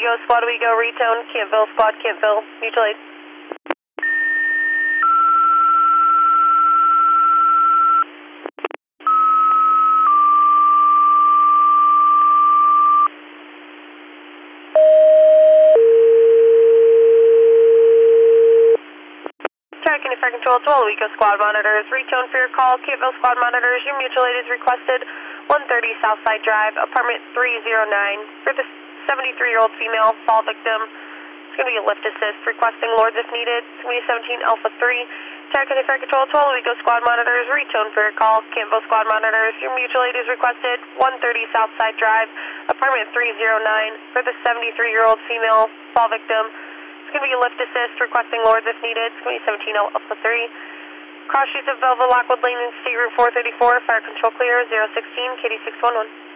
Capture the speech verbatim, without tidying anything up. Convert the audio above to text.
Owego, Squad Owego, retone, Campville, Squad, Campville, mutual aid. Starter County Fire Control, it's Owego Squad Monitors, retone for your call, Campville Squad Monitors, your mutual aid is requested, one thirty Southside Drive, apartment three oh nine, for the seventy-three-year-old female fall victim. It's going to be a lift assist, requesting Lords if needed. It's going to be seventeen Alpha three. Starter County Fire Control, it's Owego Squad Monitors, retone for your call, Campville Squad Monitors, your mutual aid is requested, one thirty Southside Drive, apartment three oh nine, for the seventy-three-year-old female fall victim. It's going to be a lift assist, requesting Lords if needed. It's going to be seventeen Alpha three. Cross streets of Velva, Lockwood Lane, and State Route four thirty-four, fire control clear, zero sixteen, K D six one one.